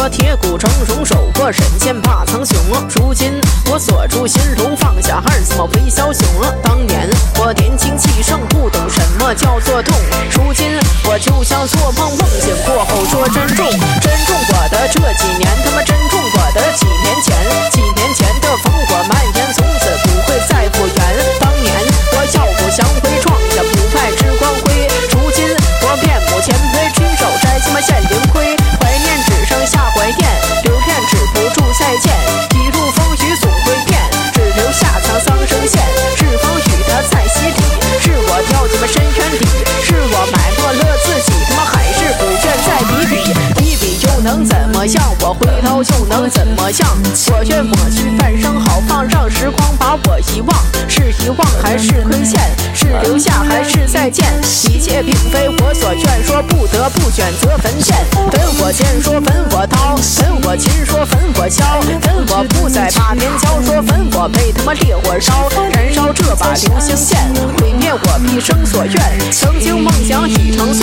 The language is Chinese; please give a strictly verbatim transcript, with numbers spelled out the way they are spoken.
我铁骨铮容，手过神仙怕苍穹。如今我锁住心笼，放下二字么微枭雄。当年我年轻气盛，不懂什么叫做痛。如今我就像做梦，梦醒过后说珍重，珍重我的这几年，他妈珍重我的几年前。几年前的烽火蔓延，从此不会再复原。当年我耀武扬威，创下不败之光辉。如今我面目谦卑，亲手摘下现灵灰。怀念只剩下怀念，留恋止不住再见。一路风雨总会变，只留下沧桑声线。是风雨的在洗礼，是我掉进了深渊里，是我埋没了自己，他妈还是不愿再比比。比比又能怎么样？我回头又能怎么样？我愿抹去半生好放，让时光把我遗忘。是遗忘还是亏欠？是留下还是再见？一切并非我所愿，说不得不选择焚献。焚我剑，说焚我刀；焚我琴，说焚我箫；焚我不再把边交，说焚我被他妈烈火烧。燃烧这把流星线，毁灭我毕生所愿。曾经梦想已成